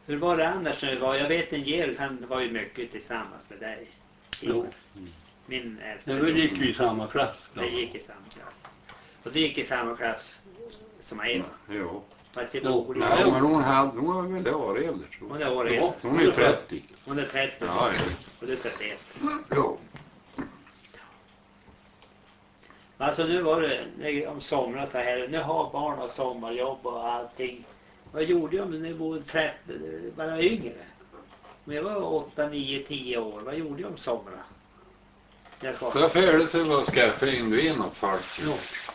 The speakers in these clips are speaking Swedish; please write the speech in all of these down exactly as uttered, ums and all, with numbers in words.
Hur var det annars när det var? Jag vet en del, han var ju mycket tillsammans med dig. Jo. Min äldste. Ja, vi gick ju i samma klass. Vi gick i samma klass. Och du gick i samma klass som Eva. Jo. Fast det Jo. var Nej, men hon hade, hon var väl det var äldre tror Hon jag. är år äldre. Hon är trettio. Hon är trettio. Ja, ja. Och du är trettioett. Jo. Alltså nu var det om somrar så här. Nu har barn och sommarjobb och allting. Vad gjorde jag när jag var trettio, bara yngre? Men jag var åtta, nio, tio år. Vad gjorde jag om somrar? Jag Så jag färdig sig att skaffa in vin och folk. Jo.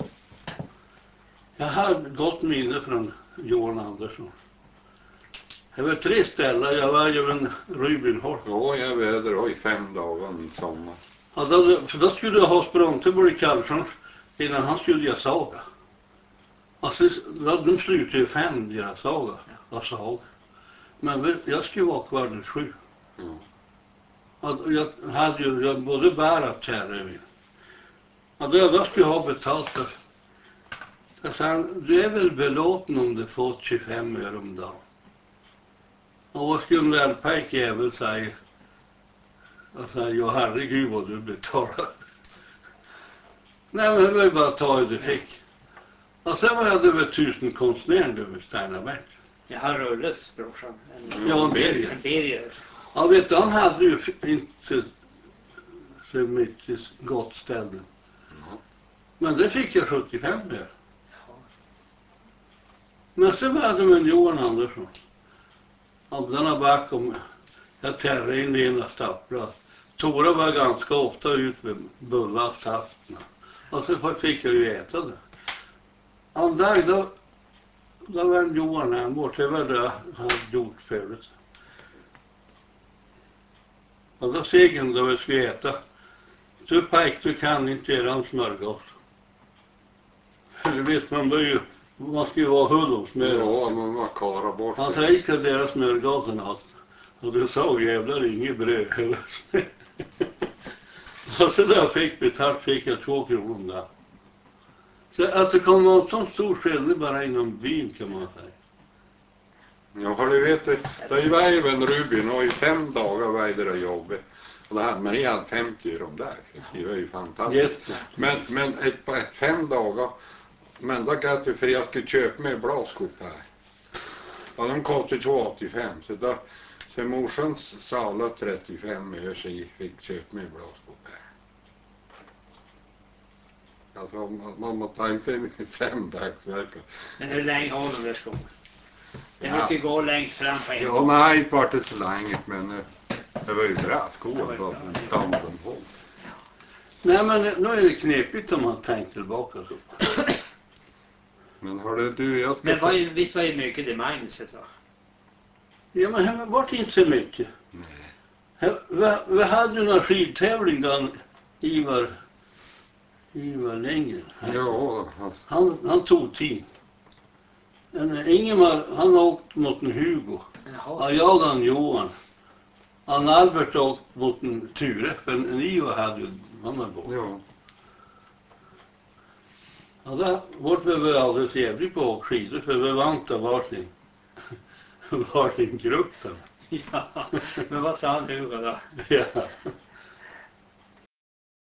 Jag har gott minne från Johan Andersson. Det var tre ställen. Jag var ju en Rybinholm. Jo, jag var där i fem dagar en sommar. Ja, då, för då skulle jag ha sprang till Börje Karlsson innan han skulle göra saga. Alltså, de slutade ju fem deras saga. Och saga. Men jag skulle vara kvar till sju. Mm. Och jag hade ju jag både bär och terror. Och då, då skulle jag ha betalt för. Jag sa, du är väl belåten om du får tjugofem öre om dagen. Och vad skulle en välpajk jävel säga? Jag sa, ja herregud vad du betalar. Nej men det var ju bara att ta det du fick. Och sen var jag det över tusen konstnären över Steinabäck. Jag har Rulles brorsan. En, Ja, Mm, Birger. en Birger. Ja vet du, han hade ju inte så mycket gott ställe. Ja. Men det fick jag sjuttiofem öre. Ja. Men sen var det med Johan Andersson. Och den har bakom, jag tärrade in i ena staplar. Tora var ganska ofta ut med bullar och safterna. Och så fick jag ju äta det. Och där då, då var en Johan här bort. Det var det han hade gjort förut. Och då seg han då vi skulle äta. Så Pike, du kan inte göra en smörgås. För du vet, man bör ju, man ska ju vara hull om smör. Ja, man var kara bort Han sig. sa, jag ska deras smörgåsen allt. Och du sa, jävlar, inget bröd eller smör. Och så där fick betalt fick jag två kronor där. Så att det kommer vara en sån stor skillnad bara inom byn kan man säga. Ja, har du vet det, det var ju en Rubin och i fem dagar var det där jobbet. Och det hade, men jag hade femtio öre om där. Det var ju fantastiskt. Yes. Men, men ett, på ett, fem dagar, men då gav du för jag skulle köpa mig blaskop här. Och de kostade två åttiofem så då, så morsans sala trettiofem öre så jag fick köpa mig blaskop här. Alltså man, man måste ta sig fem dagsverkar. Men hur länge har de där skon? Det Ja. mycket gå längst fram på en Ja, gång. nej, inte vart det så länge, men eh, det var ju bra Det skor var ju på bra. standen på. Nej men nu är det knepigt om man tänker tillbaka så. Men hörde du, jag ska... Men var ju, visst var ju mycket det Magnus sa. Ja men det vart inte så mycket. Nej. Här- Vi, vi hade ju en skidtävling där Ivar, Ivar Längen. Ja, alltså, Han, han tog tid. Men Ingemar, han åkte mot en Hugo. Jaha. Ja, jag och han Johan. Han Albert åkte mot en Ture. För en Ivar hade ju en annan båt. ja. Ja, där vart vi var alldeles jävligt på att åka skidor. För vi vann av varsin, varsin grupp där. Ja, men vad sa han Hugo då? Ja.